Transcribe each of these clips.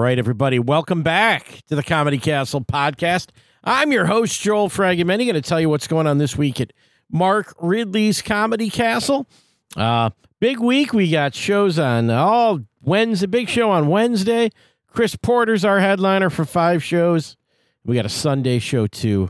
right, everybody. Welcome back to the Comedy Castle podcast. I'm your host, Joel Fragumenti. Going to tell you what's going on this week at Mark Ridley's Comedy Castle. Big week. We got shows on all Wednesday. Big show on Wednesday. Chris Porter's our headliner for 5 shows. We got a Sunday show, too.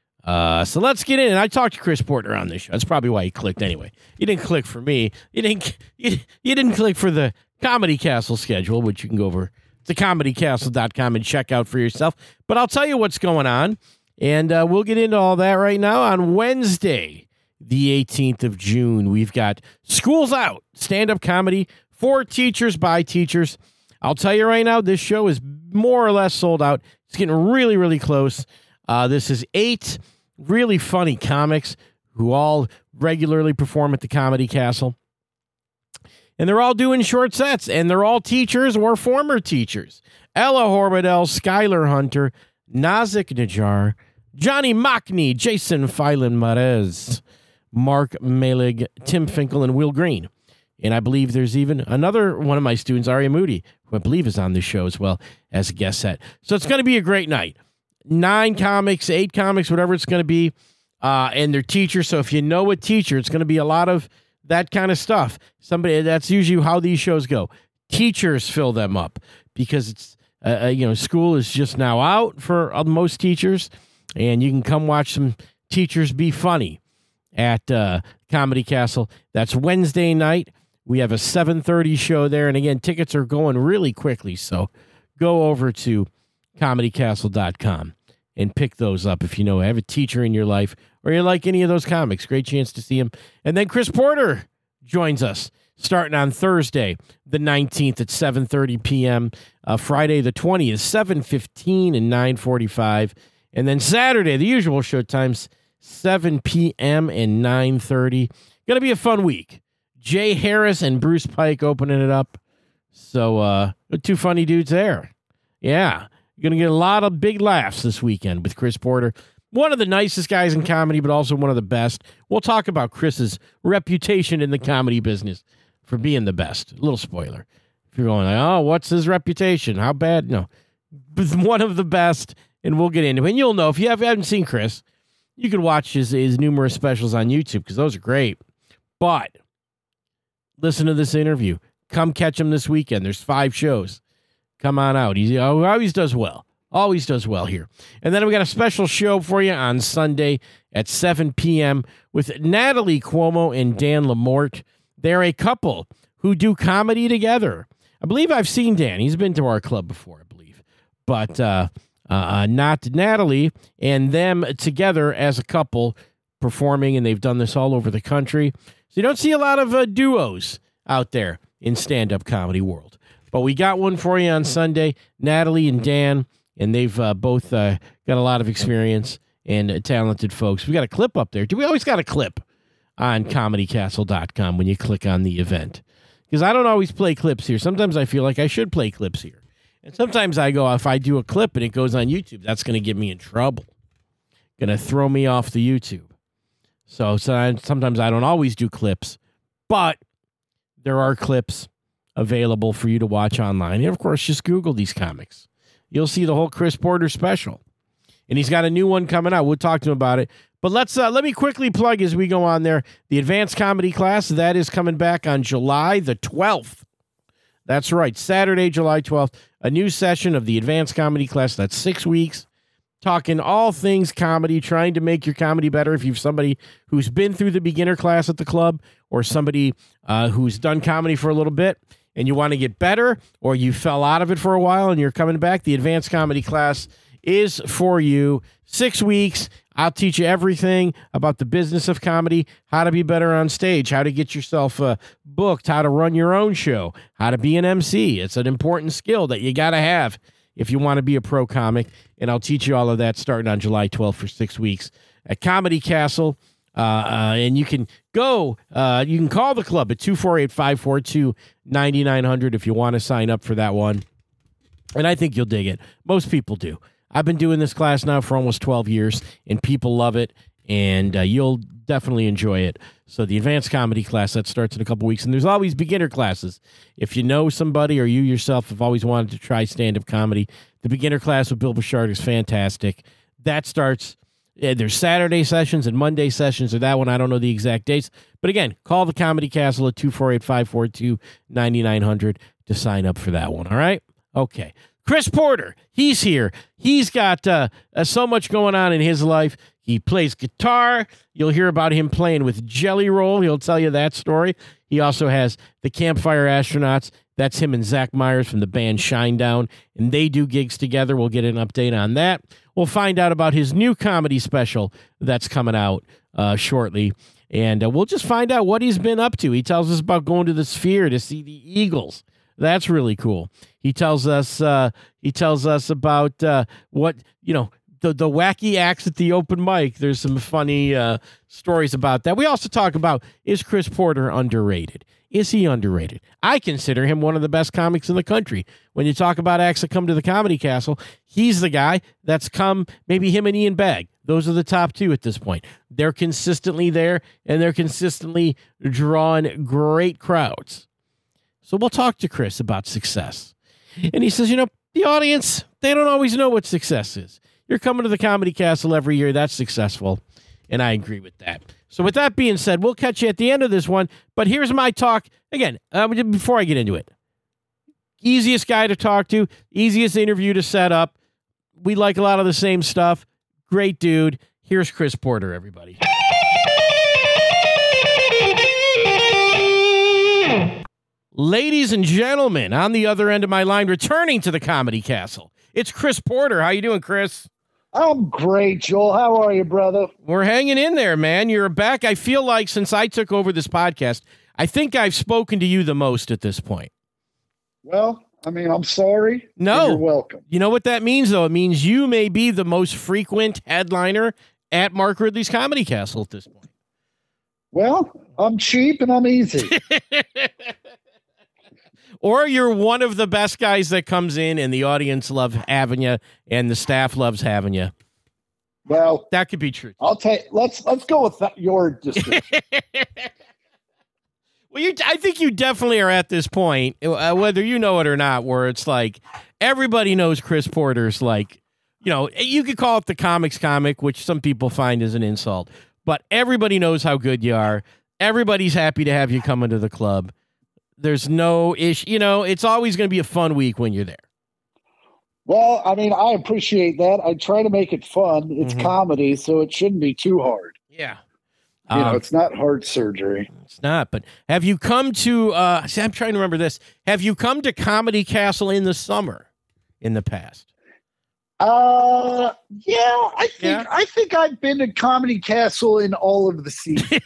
So let's get in. And I talked to Chris Porter on this show. That's probably why he clicked anyway. You didn't click for me. You didn't click for the Comedy Castle schedule, which you can go over to comedycastle.com and check out for yourself. But I'll tell you what's going on, and we'll get into all that right now. On Wednesday, the 18th of June, we've got School's Out, stand-up comedy for teachers by teachers. I'll tell you right now, this show is more or less sold out. It's getting really, really close. This is 8 really funny comics who all regularly perform at the Comedy Castle. And they're all doing short sets, and they're all teachers or former teachers. Ella Hormedel, Skylar Hunter, Nazik Najjar, Johnny Mockney, Jason Phelan-Marez, Mark Malig, Tim Finkel, and Will Green. And I believe there's even another one of my students, Aria Moody, who I believe is on this show as well as a guest set. So it's going to be a great night. 9 comics, 8 comics, whatever it's going to be, and they're teachers. So if you know a teacher, it's going to be a lot of that kind of stuff. That's usually how these shows go. Teachers fill them up because it's school is just now out for most teachers, and you can come watch some teachers be funny at Comedy Castle. That's Wednesday night. We have a 7:30 show there, and again, tickets are going really quickly, so go over to comedycastle.com and pick those up if you know have a teacher in your life or you like any of those comics. Great chance to see him. And then Chris Porter joins us starting on Thursday, the 19th at 7:30 p.m., Friday the 20th, 7:15 and 9:45, and then Saturday, the usual show times, 7 p.m. and 9:30. Going to be a fun week. Jay Harris and Bruce Pike opening it up. So 2 funny dudes there. Yeah. You're going to get a lot of big laughs this weekend with Chris Porter. One of the nicest guys in comedy, but also one of the best. We'll talk about Chris's reputation in the comedy business for being the best. A little spoiler. If you're going, what's his reputation? How bad? No. One of the best, and we'll get into it. And you'll know. If you haven't seen Chris, you can watch his numerous specials on YouTube because those are great. But listen to this interview. Come catch him this weekend. There's 5 shows. Come on out. He always does well. Always does well here. And then we got a special show for you on Sunday at 7 p.m. with Natalie Cuomo and Dan Lamort. They're a couple who do comedy together. I believe I've seen Dan. He's been to our club before, I believe. But not Natalie and them together as a couple performing, and they've done this all over the country. So you don't see a lot of duos out there in stand-up comedy world. But we got one for you on Sunday, Natalie and Dan, and they've both got a lot of experience and talented folks. We got a clip up there. We always got a clip on comedycastle.com when you click on the event. Because I don't always play clips here. Sometimes I feel like I should play clips here. And sometimes I go, if I do a clip and it goes on YouTube, that's going to get me in trouble. Going to throw me off the YouTube. So sometimes I don't always do clips, but there are clips available for you to watch online. And, of course, just Google these comics. You'll see the whole Chris Porter special. And he's got a new one coming out. We'll talk to him about it. But let me quickly plug as we go on there. The advanced comedy class, that is coming back on July the 12th. That's right, Saturday, July 12th. A new session of the advanced comedy class. That's 6 weeks. Talking all things comedy, trying to make your comedy better. If you've somebody who's been through the beginner class at the club or somebody who's done comedy for a little bit, and you want to get better, or you fell out of it for a while and you're coming back, the advanced comedy class is for you. 6 weeks. I'll teach you everything about the business of comedy, how to be better on stage, how to get yourself booked, how to run your own show, how to be an MC. It's an important skill that you got to have if you want to be a pro comic. And I'll teach you all of that starting on July 12th for 6 weeks at Comedy Castle. And you can go, you can call the club at 248-542-9900 if you want to sign up for that one. And I think you'll dig it. Most people do. I've been doing this class now for almost 12 years, and people love it. and you'll definitely enjoy it. So the advanced comedy class, that starts in a couple weeks, and there's always beginner classes. If you know somebody or you yourself have always wanted to try stand-up comedy, the beginner class with Bill Bouchard is fantastic. That starts, there's Saturday sessions and Monday sessions, or that one, I don't know the exact dates. But again, call the Comedy Castle at 248-542-9900 to sign up for that one, all right? Okay. Chris Porter, he's here. He's got so much going on in his life. He plays guitar. You'll hear about him playing with Jelly Roll. He'll tell you that story. He also has the Campfire Astronauts. That's him and Zach Myers from the band Shinedown, and they do gigs together. We'll get an update on that. We'll find out about his new comedy special that's coming out shortly, and we'll just find out what he's been up to. He tells us about going to the Sphere to see the Eagles. That's really cool. He tells us about what, the wacky acts at the open mic. There's some funny stories about that. We also talk about, is Chris Porter underrated? Is he underrated? I consider him one of the best comics in the country. When you talk about acts that come to the Comedy Castle, he's the guy that's come, maybe him and Ian Bagg. Those are the top two at this point. They're consistently there, and they're consistently drawing great crowds. So we'll talk to Chris about success. And he says, the audience, they don't always know what success is. You're coming to the Comedy Castle every year. That's successful. And I agree with that. So with that being said, we'll catch you at the end of this one. But here's my talk. Again, before I get into it. Easiest guy to talk to. Easiest interview to set up. We like a lot of the same stuff. Great dude. Here's Chris Porter, everybody. Ladies and gentlemen, on the other end of my line, returning to the Comedy Castle, it's Chris Porter. How you doing, Chris? I'm great, Joel. How are you, brother? We're hanging in there, man. You're back. I feel like since I took over this podcast, I think I've spoken to you the most at this point. Well, I'm sorry. No. You're welcome. You know what that means, though? It means you may be the most frequent headliner at Mark Ridley's Comedy Castle at this point. Well, I'm cheap and I'm easy. Or you're one of the best guys that comes in and the audience loves having you and the staff loves having you. Well, that could be true. Let's go with your description. Well, I think you definitely are at this point, whether you know it or not, where it's like everybody knows Chris Porter's like, you could call it the comics comic, which some people find is an insult, but everybody knows how good you are. Everybody's happy to have you come into the club. There's no issue. It's always going to be a fun week when you're there. Well, I appreciate that. I try to make it fun. It's comedy, so it shouldn't be too hard. Yeah. It's not heart surgery. It's not, but have you come to, I'm trying to remember this. Have you come to Comedy Castle in the summer in the past? I think I've been to Comedy Castle in all of the seasons.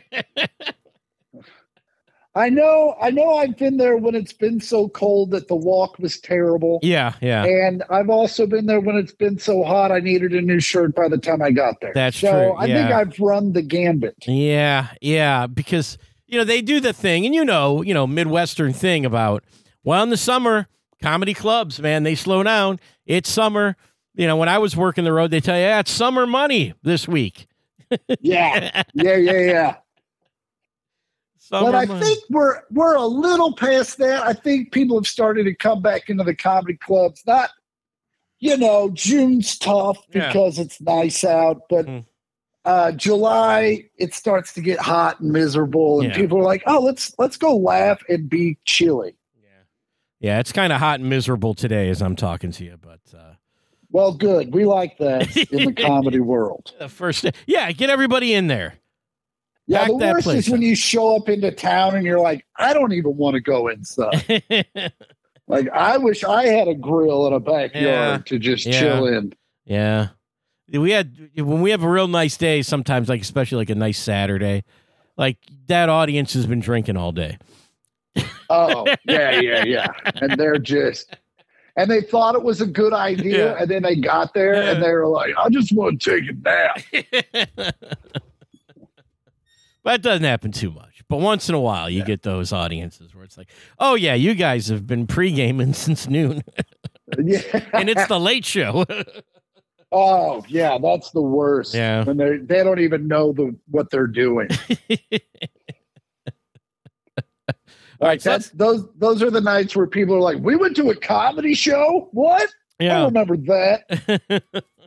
I know I've been there when it's been so cold that the walk was terrible. Yeah. And I've also been there when it's been so hot I needed a new shirt by the time I got there. That's true. So I think I've run the gambit. Yeah, because they do the thing, and Midwestern thing about, well, in the summer, comedy clubs, man, they slow down. It's summer. When I was working the road, they tell you, it's summer money this week. Yeah. But I think we're a little past that. I think people have started to come back into the comedy clubs. Not, June's tough because it's nice out, but July it starts to get hot and miserable, and people are like, "Oh, let's go laugh and be chilly." Yeah, it's kind of hot and miserable today as I'm talking to you, but well, good. We like that in the comedy world. Get everybody in there. Yeah, the worst is when you show up into town and you're like, I don't even want to go inside. Like, I wish I had a grill in a backyard to just chill in. Yeah. When we have a real nice day, sometimes, like, especially like a nice Saturday, like that audience has been drinking all day. Oh, yeah. And and they thought it was a good idea. And then they got there and they were like, I just want to take a nap. That doesn't happen too much. But once in a while, you get those audiences where it's like, oh, yeah, you guys have been pre-gaming since noon. And it's the late show. Oh yeah, that's the worst. Yeah, when they don't even know what they're doing. All right, those are the nights where people are like, "We went to a comedy show. What? Yeah. I remember that."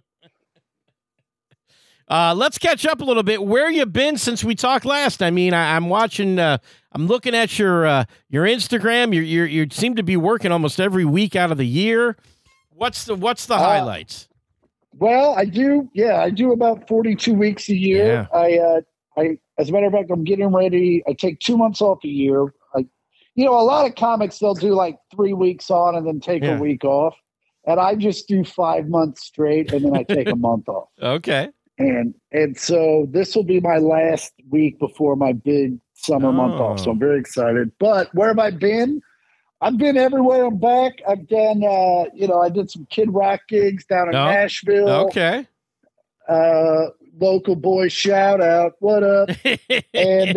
Let's catch up a little bit. Where you been since we talked last? I mean, I'm watching. I'm looking at your Instagram. You seem to be working almost every week out of the year. What's the highlights? Well, I do. Yeah, I do about 42 weeks a year. Yeah. I as a matter of fact, I'm getting ready. I take 2 months off a year. A lot of comics, they'll do like 3 weeks on and then take a week off. And I just do 5 months straight and then I take a month off. Okay. And so this will be my last week before my big summer month off. So I'm very excited. But where have I been? I've been everywhere. I'm back. I've done, I did some Kid Rock gigs down in Nashville. Okay. Local boy shout out. What up? And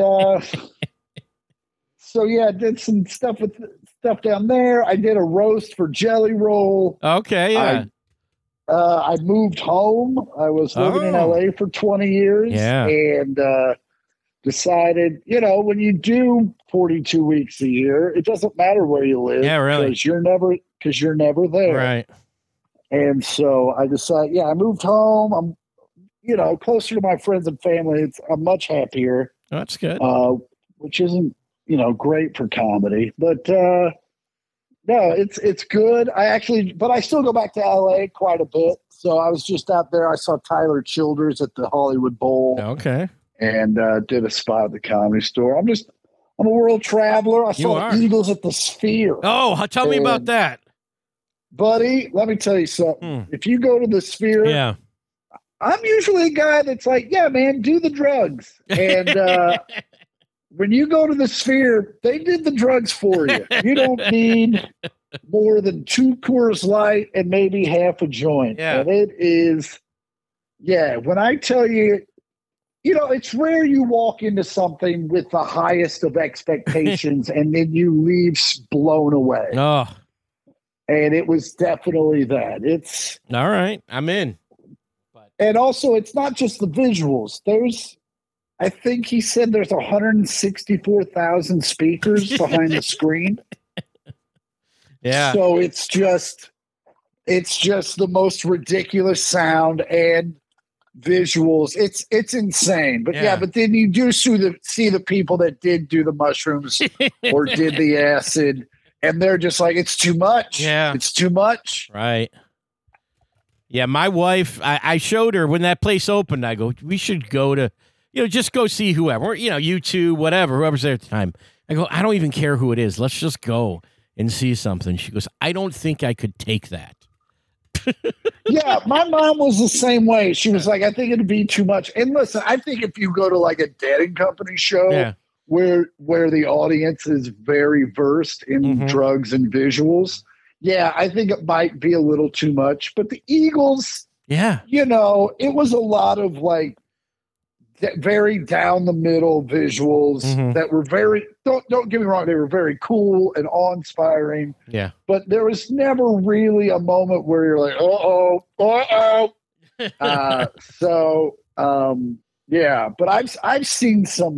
so yeah, I did some stuff down there. I did a roast for Jelly Roll. Okay, yeah. I moved home. I was living in LA for 20 years. Yeah. And decided, when you do 42 weeks a year, it doesn't matter where you live. Yeah, really. Because you're never there. Right. And so I decided, I moved home. I'm, closer to my friends and family. I'm much happier. Oh, that's good. Which isn't, great for comedy, but no, it's good. But I still go back to LA quite a bit. So I was just out there. I saw Tyler Childers at the Hollywood Bowl. Okay. And did a spot at the Comedy Store. I'm a world traveler. I saw the Eagles at the Sphere. Oh, tell me about that. Buddy, let me tell you something. If you go to the Sphere, I'm usually a guy that's like, yeah, man, do the drugs. And when you go to the Sphere, they did the drugs for you. You don't need more than 2 Coors Light and maybe half a joint. Yeah. And it is, when I tell you, it's rare you walk into something with the highest of expectations and then you leave blown away. Oh. And it was definitely that. It's all right. I'm in. And also, it's not just the visuals. I think he said there's 164,000 speakers behind the screen. Yeah. So it's just the most ridiculous sound and visuals. It's insane. But but then you do see the people that did do the mushrooms or did the acid, and they're just like, it's too much. Yeah. It's too much. Right. Yeah, my wife, I showed her when that place opened. I go, we should go to, just go see whoever, U2, whatever, whoever's there at the time. I go, I don't even care who it is. Let's just go and see something. She goes, I don't think I could take that. Yeah, my mom was the same way. She was like, I think it'd be too much. And listen, I think if you go to like a Dead & Company show where the audience is very versed in drugs and visuals, I think it might be a little too much. But the Eagles, it was a lot of like very down the middle visuals that were very, don't get me wrong, they were very cool and awe-inspiring. Yeah. But there was never really a moment where you're like, but I've seen some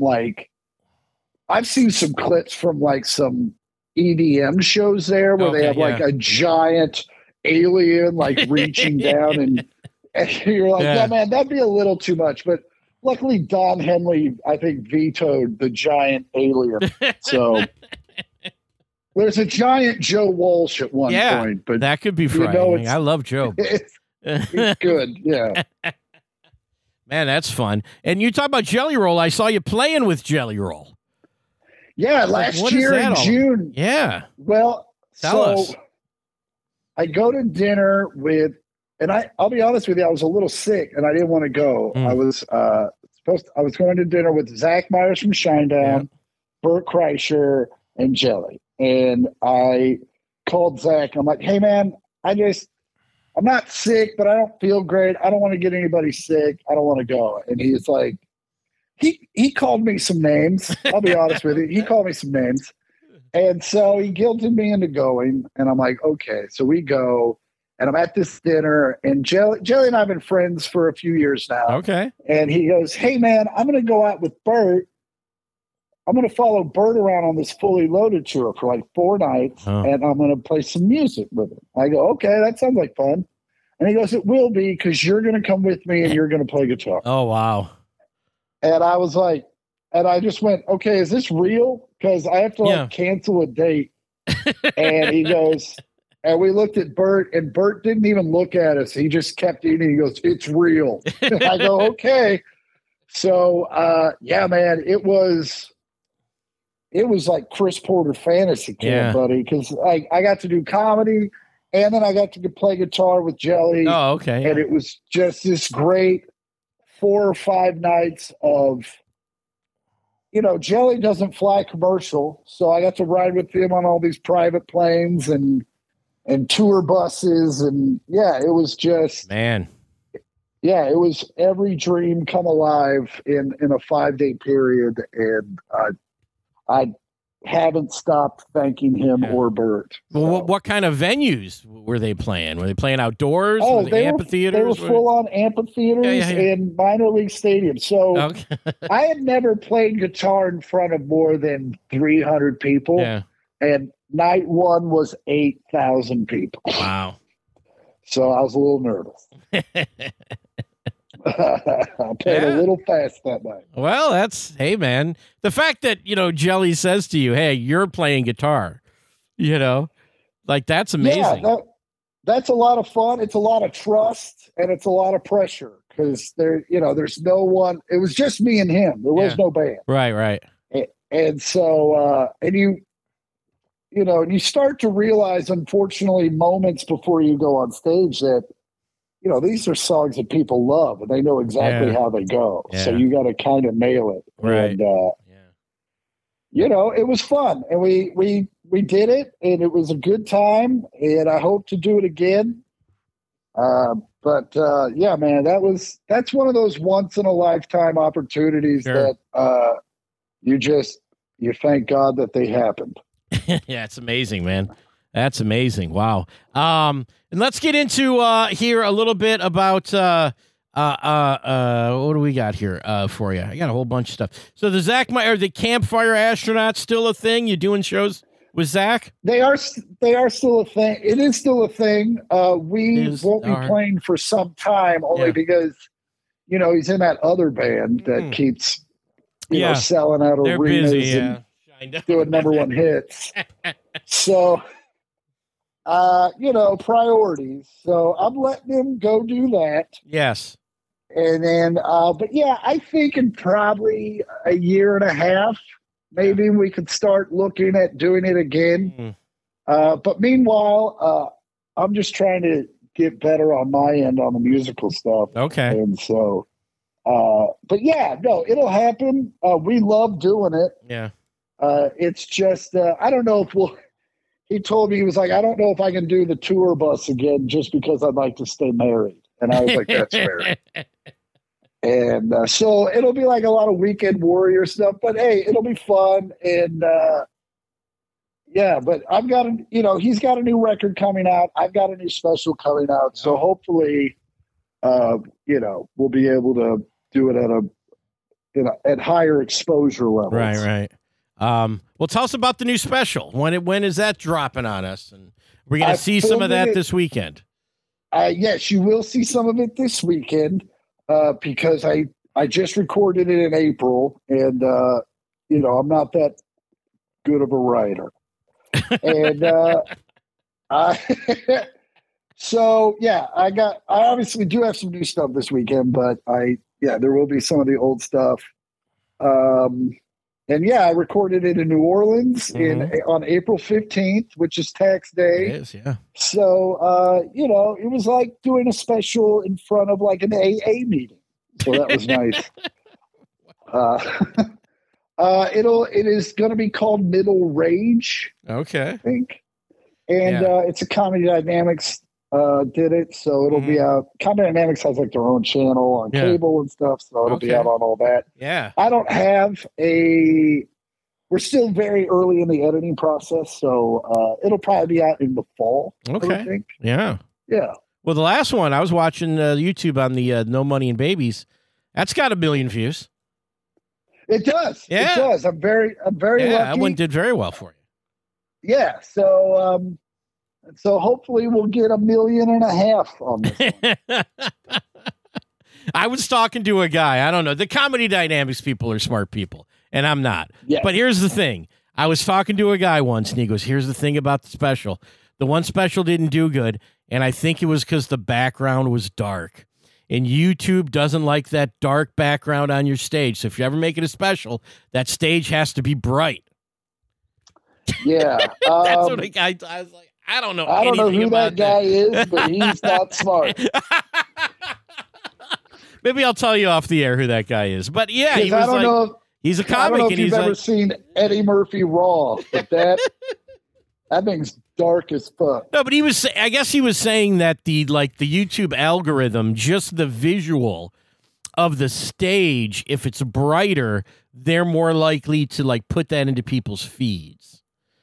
clips from like some EDM shows there where they have like a giant alien like reaching down and you're like, yeah, man, that'd be a little too much. But luckily Don Henley, I think, vetoed the giant alien. So there's a giant Joe Walsh at one point, but that could be frightening. I love Joe. It's good. Yeah. Man, that's fun. And you talk about Jelly Roll. I saw you playing with Jelly Roll. Yeah, last year in June. Yeah. Well, Tell us. I go to dinner with, and I'll be honest with you, I was a little sick and I didn't want to go. I was going to dinner with Zach Myers from Shinedown, Bert Kreischer, and Jelly. And I called Zach. And I'm like, hey man, I'm not sick, but I don't feel great. I don't want to get anybody sick. I don't want to go. And he's like, he called me some names. I'll be honest with you. He called me some names. And so he guilted me into going. And I'm like, okay. So we go. and I'm at this dinner, and Jelly and I have been friends for a few years now. Okay. And he goes, "Hey man, I'm going to go out with Bert. I'm going to follow Bert around on this Fully Loaded tour for like 4 nights, and I'm going to play some music with him." I go, "Okay, that sounds like fun." And he goes, "It will be, because you're going to come with me and you're going to play guitar." Oh, wow. And I was like, and I just went, "Okay, is this real? Because I have to cancel a date." And he goes, and we looked at Bert, and Bert didn't even look at us. He just kept eating. He goes, "It's real." I go, "Okay." So, yeah, man, it was like Chris Porter Fantasy Camp, buddy, because I got to do comedy, and then I got to play guitar with Jelly. Oh, okay. And it was just this great 4 or 5 nights of, Jelly doesn't fly commercial, so I got to ride with him on all these private planes and tour buses, and it was just, man. Yeah, it was every dream come alive in a 5-day period, and I haven't stopped thanking him or Bert. Well, what kind of venues were they playing? Were they playing outdoors? Oh, they amphitheaters? They were full-on amphitheaters and minor league stadiums. So I had never played guitar in front of more than 300 people. Yeah. And night 1 was 8,000 people. Wow. So I was a little nervous. I played a little fast that night. Well, hey, man. The fact that, Jelly says to you, "Hey, you're playing guitar," like that's amazing. Yeah, that's a lot of fun. It's a lot of trust, and it's a lot of pressure, because there's no one. It was just me and him. There was no band. Right. And so, and you start to realize, unfortunately, moments before you go on stage that, these are songs that people love, and they know exactly how they go. Yeah. So you got to kind of nail it. Right. And, it was fun, and we did it, and it was a good time, and I hope to do it again. But yeah, man, that's one of those once in a lifetime opportunities that you thank God that they happened. Yeah, it's amazing, man. That's amazing. Wow. And let's get into here a little bit about what do we got here for you? I got a whole bunch of stuff. So the Campfire Astronauts still a thing? You doing shows with Zach? They are still a thing. It is still a thing. We won't be playing for some time, only because he's in that other band that keeps selling out arenas and doing #1 hits. So priorities. So I'm letting him go do that. Yes. And then, but yeah, I think in probably a year and a half, maybe we could start looking at doing it again. But meanwhile, I'm just trying to get better on my end on the musical stuff. Okay. And so, but yeah, no, it'll happen. We love doing it. Yeah. It's just, I don't know if he told me, he was like, "I don't know if I can do the tour bus again, just because I'd like to stay married." And I was like, "That's fair." And so it'll be like a lot of Weekend Warrior stuff, but hey, it'll be fun. And yeah, but I've got he's got a new record coming out. I've got a new special coming out. So hopefully, we'll be able to do it at higher exposure levels. Right. Well, tell us about the new special. When is that dropping on us? And we're going to see some of that this weekend. Yes, you will see some of it this weekend, because I just recorded it in April, and I'm not that good of a writer. And so yeah, I obviously do have some new stuff this weekend, but there will be some of the old stuff. And yeah, I recorded it in New Orleans on April 15th, which is tax day. It is, yeah. So, it was like doing a special in front of like an AA meeting. So that was nice. It is going to be called Middle Rage. Okay. I think. And it's a Comedy Dynamics did it. So it'll be out. Comedy Dynamics has like their own channel on cable and stuff. So it'll be out on all that. Yeah. I don't have we're still very early in the editing process. So it'll probably be out in the fall. Okay. I think. Yeah. Yeah. Well, the last one I was watching YouTube on the No Money and Babies. That's got 1 million views. It does. Yeah. It does. I'm very lucky. That one did very well for you. Yeah. So hopefully we'll get 1.5 million on this one. I was talking to a guy. I don't know. The Comedy Dynamics people are smart people, and I'm not. Yes. But here's the thing. I was talking to a guy once, and he goes, here's the thing about the special. The one special didn't do good, and I think it was because the background was dark. And YouTube doesn't like that dark background on your stage. So if you ever make it a special, that stage has to be bright. Yeah. That's what I was like, I don't know. I don't know who that guy is, but he's not smart. Maybe I'll tell you off the air who that guy is. But yeah, he was he's a comic. I don't know if you've ever like, seen Eddie Murphy Raw, but that thing's dark as fuck. No, but I guess he was saying that the YouTube algorithm, just the visual of the stage, if it's brighter, they're more likely to put that into people's feeds.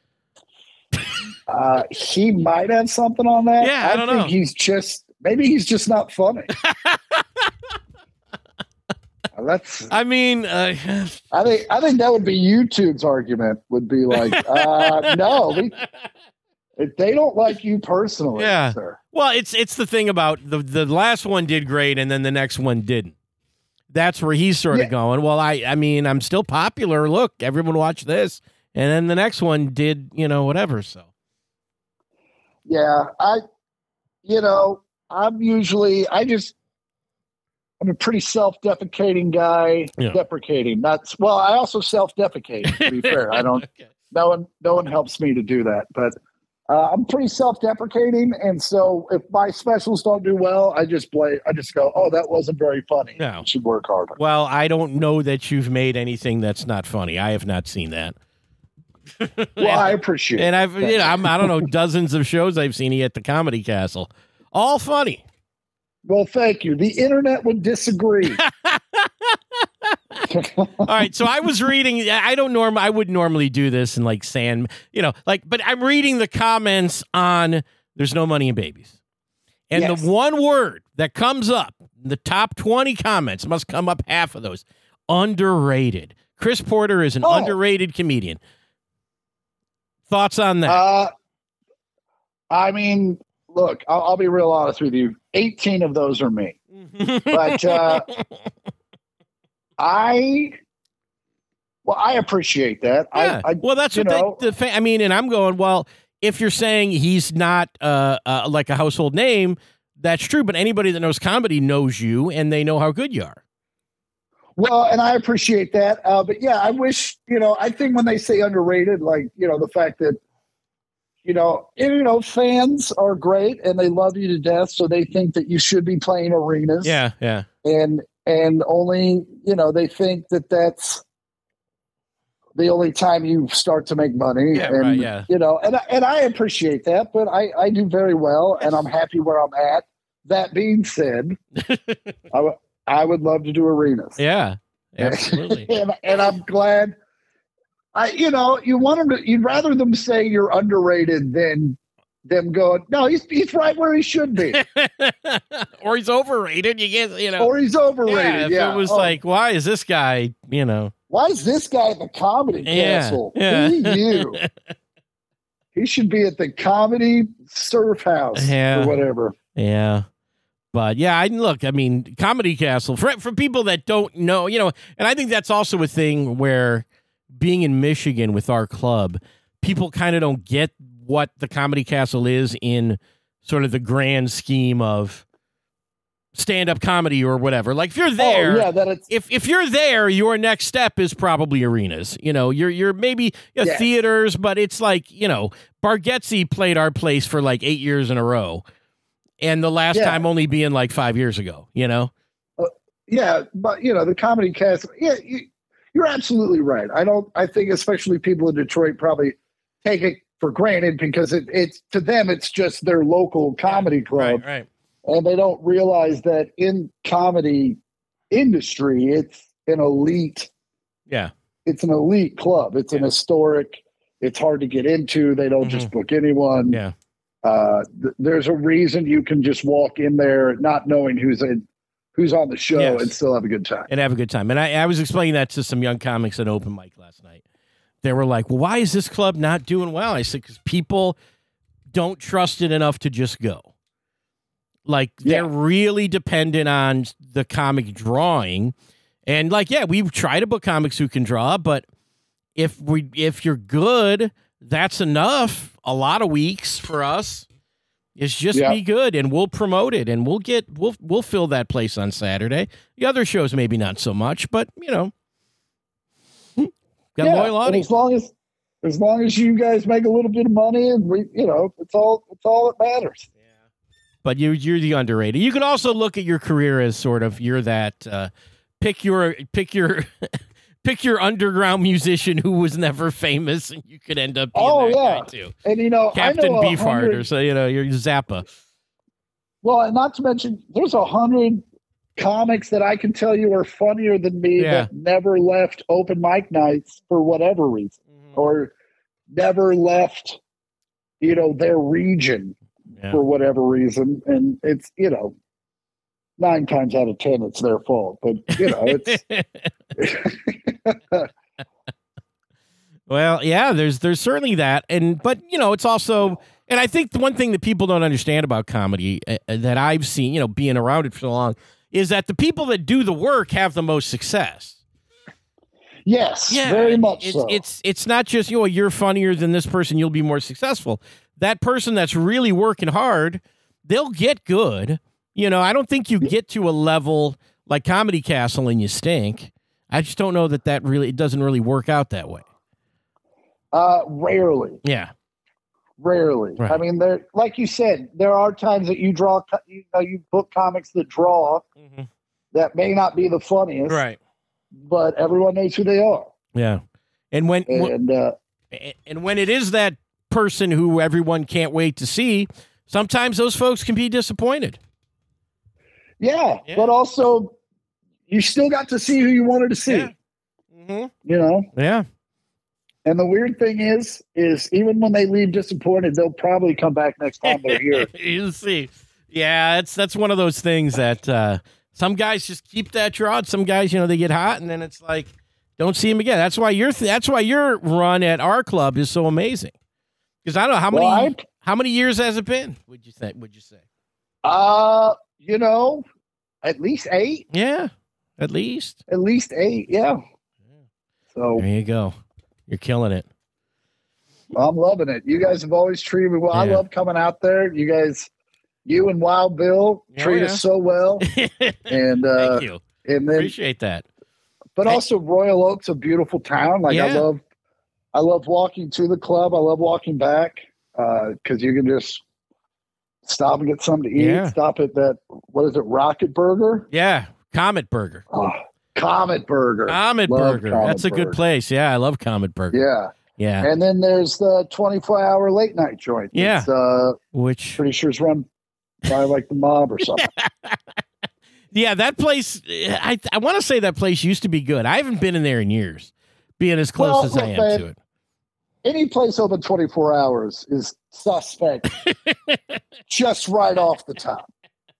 He might have something on that. Yeah, I don't know. Maybe he's just not funny. I mean, I think that would be YouTube's argument. Would be like, no, they don't like you personally. Yeah. Sir. Well, it's the thing about the last one did great, and then the next one didn't. That's where he's sort of going. Well, I mean, I'm still popular. Look, everyone watch this, and then the next one did, whatever. So. Yeah, I'm a pretty self-deprecating guy. Yeah. Deprecating. I also self-deprecate, to be fair. I don't, okay. No one helps me to do that, but I'm pretty self-deprecating. And so if my specials don't do well, I just go, oh, that wasn't very funny. No. You should work harder. Well, I don't know that you've made anything that's not funny. I have not seen that. Well, I appreciate it. And I don't know, dozens of shows I've seen you at the Comedy Castle. All funny. Well, thank you. The internet would disagree. All right. So I was reading, I would normally do this and but I'm reading the comments on There's No Money in Babies. And yes. The one word that comes up, the top 20 comments, must come up half of those. Underrated. Chris Porter is an underrated comedian. Thoughts on that? I mean, look, I'll be real honest with you. 18 of those are me. But I appreciate that. Yeah. That's what and I'm going, well, if you're saying he's not like a household name, that's true. But anybody that knows comedy knows you and they know how good you are. Well, and I appreciate that. But yeah, I wish, I think when they say underrated, the fact that, fans are great and they love you to death. So they think that you should be playing arenas. Yeah. Yeah. And only, they think that that's the only time you start to make money. Yeah, and, right, yeah. And I appreciate that, but I do very well and I'm happy where I'm at. That being said, I would love to do arenas. Yeah, absolutely. and I'm glad. You'd rather them say you're underrated than them going, no, he's right where he should be. Or he's overrated. You get, Or he's overrated. If it was why is this guy, why is this guy at the Comedy Castle? Yeah. You. He should be at the Comedy Surf House or whatever. Yeah. But yeah, Comedy Castle for people that don't know, and I think that's also a thing where being in Michigan with our club, people kind of don't get what the Comedy Castle is in sort of the grand scheme of stand-up comedy or whatever. Like if you're there, if you're there, your next step is probably arenas. You're maybe theaters, but it's like, Bargetzi played our place for 8 years in a row. And the last time only being 5 years ago, but the Comedy Castle, you're absolutely right. I think especially people in Detroit probably take it for granted because it's to them, it's just their local comedy club. Right. And they don't realize that in comedy industry, it's an elite. Yeah. It's an elite club. It's an historic, it's hard to get into. They don't just book anyone. Yeah. There's a reason you can just walk in there not knowing who's on the show and still have a good time. And have a good time. And I was explaining that to some young comics at open mic last night. They were like, well, why is this club not doing well? I said, because people don't trust it enough to just go. Like, they're really dependent on the comic drawing. And, like, we try to book comics who can draw, but if you're good, that's enough. A lot of weeks for us is just be good, and we'll promote it, and we'll fill that place on Saturday. The other shows maybe not so much, but, got a loyal audience. As long as you guys make a little bit of money, and it's all that matters. Yeah. But you're the underrated. You can also look at your career as sort of you're that pick your underground musician who was never famous, and you could end up being guy too. And Captain Beefheart, or so you're Zappa. Well, and not to mention, there's 100 comics that I can tell you are funnier than me that never left open mic nights for whatever reason, or never left, their region for whatever reason. And it's, 9 times out of 10, it's their fault. But, it's. Well, yeah, there's certainly that. But it's also, and I think the one thing that people don't understand about comedy that I've seen, being around it for so long, is that the people that do the work have the most success. Yes, very much so. It's not just, you're funnier than this person, you'll be more successful. That person that's really working hard, they'll get good. I don't think you get to a level like Comedy Castle and you stink. I just don't know that it doesn't really work out that way. Rarely. Yeah. Rarely. Right. I mean, like you said, there are times that you book comics that draw that may not be the funniest, right? But everyone knows who they are. Yeah, and when it is that person who everyone can't wait to see, sometimes those folks can be disappointed. Yeah. But also, you still got to see who you wanted to see. Yeah. Yeah. And the weird thing is even when they leave disappointed, they'll probably come back next time they're here. You'll see. Yeah, that's one of those things that some guys just keep that draw. Some guys, they get hot, and then it's like, don't see them again. That's why your run at our club is so amazing. Because I don't know how many years has it been? Would you say? At least 8. Yeah, at least 8. Yeah. So there you go. You're killing it. I'm loving it. You guys have always treated me well. I love coming out there. You and Wild Bill treat us so well. And thank you. And then, appreciate that. But also Royal Oak's a beautiful town. Like I love walking to the club. I love walking back because you can just stop and get something to eat. Yeah. Stop at that. What is it? Rocket Burger? Yeah. Comet Burger. Oh, Comet Burger. Comet Burger. That's a good place. Yeah. I love Comet Burger. Yeah. Yeah. And then there's the 24-hour late night joint. Yeah. It's, which pretty sure it's run by like the mob or something. Yeah. That place. I want to say that place used to be good. I haven't been in there in years, being as close as I am to it. Any place open 24 hours is suspect just right off the top.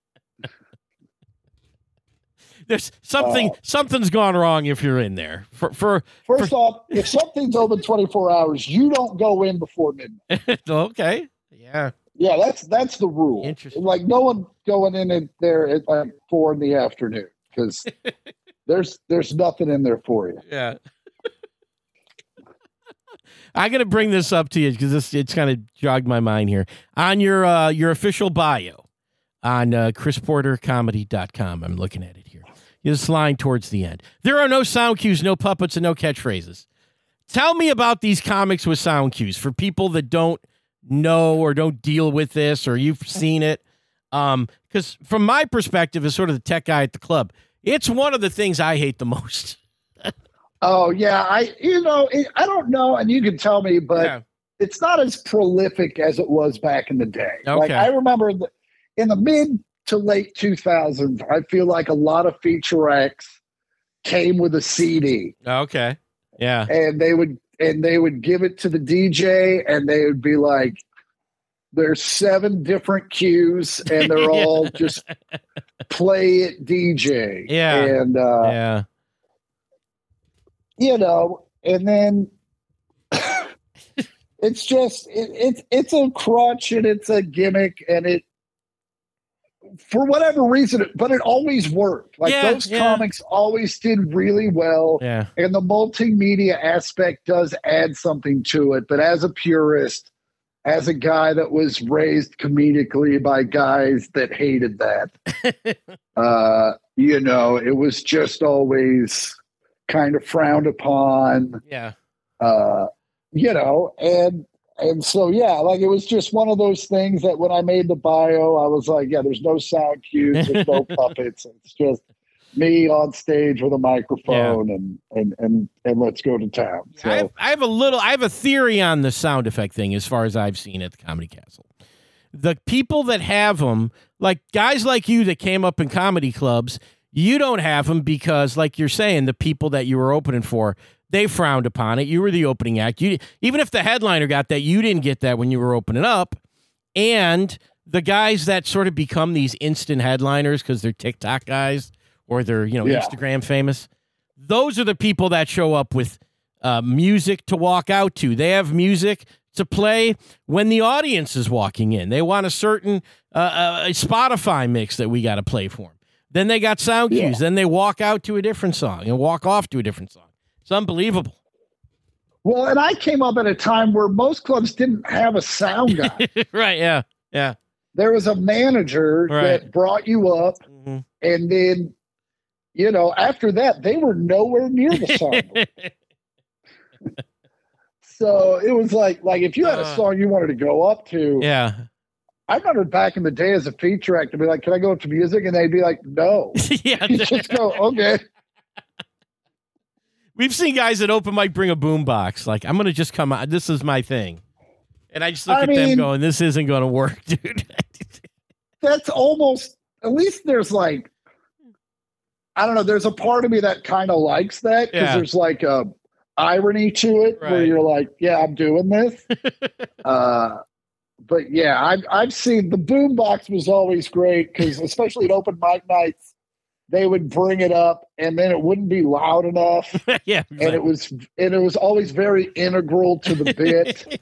There's something's gone wrong if you're in there. First off, if something's open 24 hours, you don't go in before midnight. Okay. Yeah. Yeah, that's the rule. Interesting. Like no one going in there at like 4 PM because there's nothing in there for you. Yeah. I got to bring this up to you because it's kind of jogged my mind here. On your official bio on ChrisPorterComedy.com, I'm looking at it here. This line towards the end. There are no sound cues, no puppets, and no catchphrases. Tell me about these comics with sound cues for people that don't know or don't deal with this or you've seen it. Because from my perspective as sort of the tech guy at the club, it's one of the things I hate the most. Oh yeah, I don't know, and you can tell me, but it's not as prolific as it was back in the day. Okay. Like I remember in the mid to late 2000s, I feel like a lot of feature acts came with a CD. Okay, yeah, and they would give it to the DJ, and they would be like, there's 7 different cues, and they're all just play it DJ. Yeah. And, you know, and then it's just, it's a crutch and it's a gimmick, and it, for whatever reason, but it always worked. Like those comics always did really well. Yeah. And the multimedia aspect does add something to it. But as a purist, as a guy that was raised comedically by guys that hated that, you know, it was just always kind of frowned upon. Yeah. You know, and so, yeah, like it was just one of those things that when I made the bio, I was like, yeah, there's no sound cues, there's no puppets. It's just me on stage with a microphone and let's go to town. So I have a theory on the sound effect thing as far as I've seen at the Comedy Castle. The people that have them, like guys like you that came up in comedy clubs, you don't have them because, like you're saying, the people that you were opening for, they frowned upon it. You were the opening act. Even if the headliner got that, you didn't get that when you were opening up. And the guys that sort of become these instant headliners because they're TikTok guys or they're, you know, Instagram famous, those are the people that show up with music to walk out to. They have music to play when the audience is walking in. They want a certain Spotify mix that we got to play for them. Then they got sound cues. Then they walk out to a different song and walk off to a different song. It's unbelievable. Well, and I came up at a time where most clubs didn't have a sound guy. Right, yeah, yeah. There was a manager that brought you up, and then, you know, after that, they were nowhere near the song. So it was like if you had a song you wanted to go up to, I remember back in the day as a feature act, to be like, can I go up to music? And they'd be like, no. Yeah. You just go, okay. We've seen guys that open mic bring a boombox. Like, I'm going to just come out. This is my thing. And I just look at them going, this isn't going to work, dude. That's almost, at least there's like, I don't know, there's a part of me that kind of likes that because there's like a irony to it where you're like, yeah, I'm doing this. But yeah, I've seen the boombox was always great because especially at open mic nights, they would bring it up and then it wouldn't be loud enough. Yeah. Exactly. And it was always very integral to the bit.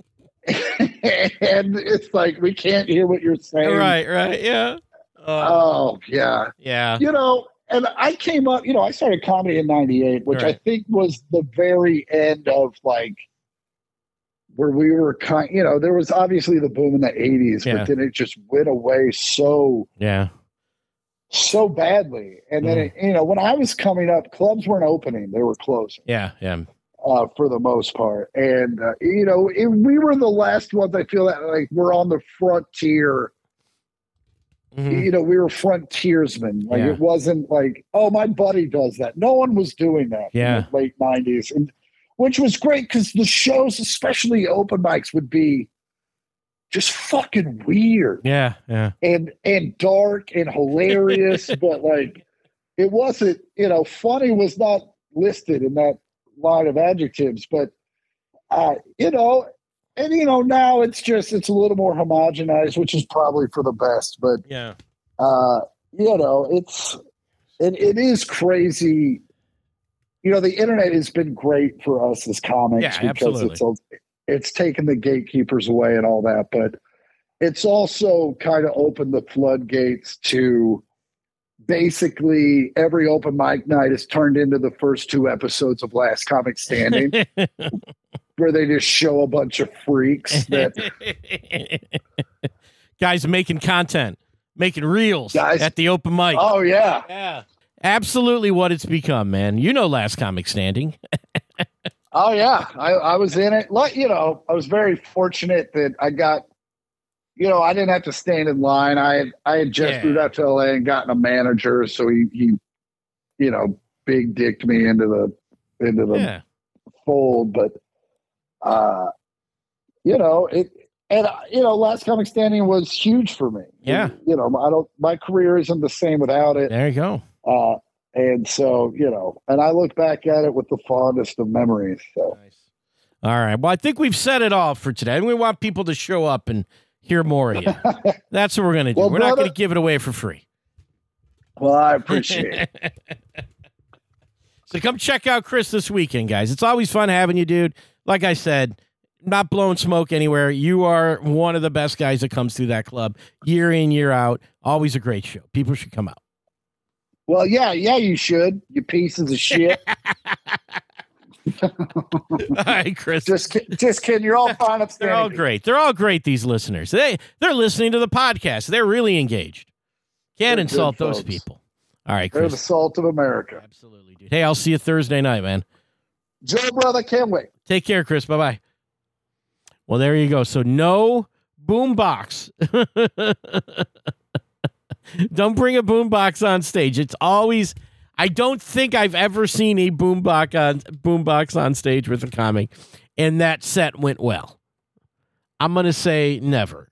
And it's like, we can't hear what you're saying. Right. Yeah. Oh, yeah. Yeah. You know, and I came up, you know, I started comedy in 98, which I think was the very end of like, where we were you know, there was obviously the boom in the 80s, but then it just went away so badly. And then, it, you know, when I was coming up, clubs weren't opening, they were closing. Yeah. For the most part. And, you know, we were the last ones, I feel that like we're on the frontier. You know, we were frontiersmen. Like it wasn't like, oh, my buddy does that. No one was doing that in the late 90s. And which was great because the shows, especially open mics, would be just fucking weird. Yeah. And dark and hilarious. But like, it wasn't, you know, funny was not listed in that line of adjectives. But, you know, and, you know, now it's a little more homogenized, which is probably for the best. But, you know, it is crazy. You know, the internet has been great for us as comics because it's taken the gatekeepers away and all that, but it's also kind of opened the floodgates to basically every open mic night is turned into the first 2 episodes of Last Comic Standing, where they just show a bunch of freaks that guys making content, making reels at the open mic. Oh yeah. Absolutely what it's become, man. You know, Last Comic Standing. Oh yeah, I was in it. Like, you know, I was very fortunate that I got, you know, I didn't have to stand in line. I had just moved out to LA and gotten a manager, so he you know, big dicked me into the fold. But you know, Last Comic Standing was huge for me. Yeah, and, you know, my career isn't the same without it. There you go. And so, you know, and I look back at it with the fondest of memories. So. Nice. All right. Well, I think we've said it all for today. And we want people to show up and hear more of you. That's what we're going to do. Well, we're not going to give it away for free. Well, I appreciate it. So come check out Chris this weekend, guys. It's always fun having you, dude. Like I said, not blowing smoke anywhere. You are one of the best guys that comes through that club year in, year out. Always a great show. People should come out. Well, yeah, you should. You pieces of shit. All right, Chris. Just kidding. You're all fine upstairs. They're all great. They're all great, these listeners. They're listening to the podcast. They're really engaged. Can't insult those people. All right, Chris. They're the salt of America. Absolutely, dude. Hey, I'll see you Thursday night, man. Joe, brother, can't wait. Take care, Chris. Bye-bye. Well, there you go. So no boombox. Don't bring a boombox on stage. It's always... I don't think I've ever seen a boombox on stage with a comic, and that set went well. I'm going to say never.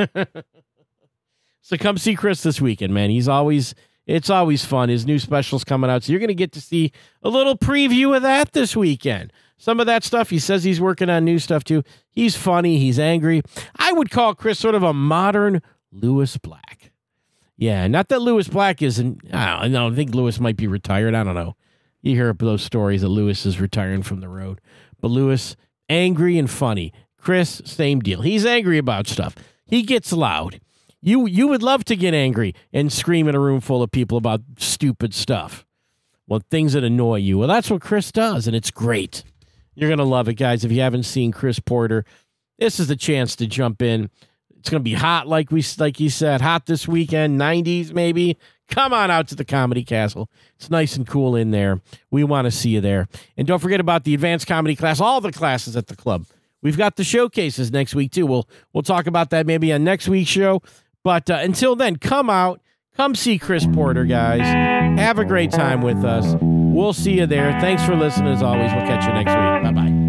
So come see Chris this weekend, man. It's always fun. His new special's coming out, so you're going to get to see a little preview of that this weekend. Some of that stuff, he says he's working on new stuff too. He's funny. He's angry. I would call Chris sort of a modern Lewis Black. Yeah, not that Lewis Black isn't. I don't think Lewis might be retired. I don't know. You hear those stories that Lewis is retiring from the road. But Lewis, angry and funny. Chris, same deal. He's angry about stuff. He gets loud. You would love to get angry and scream in a room full of people about stupid stuff. Well, things that annoy you. Well, that's what Chris does, and it's great. You're going to love it, guys. If you haven't seen Chris Porter, this is the chance to jump in. It's going to be hot, like he said, hot this weekend, 90s maybe. Come on out to the Comedy Castle. It's nice and cool in there. We want to see you there. And don't forget about the advanced comedy class, all the classes at the club. We've got the showcases next week, too. We'll talk about that maybe on next week's show. But until then, come out. Come see Chris Porter, guys. Have a great time with us. We'll see you there. Thanks for listening, as always. We'll catch you next week. Bye-bye.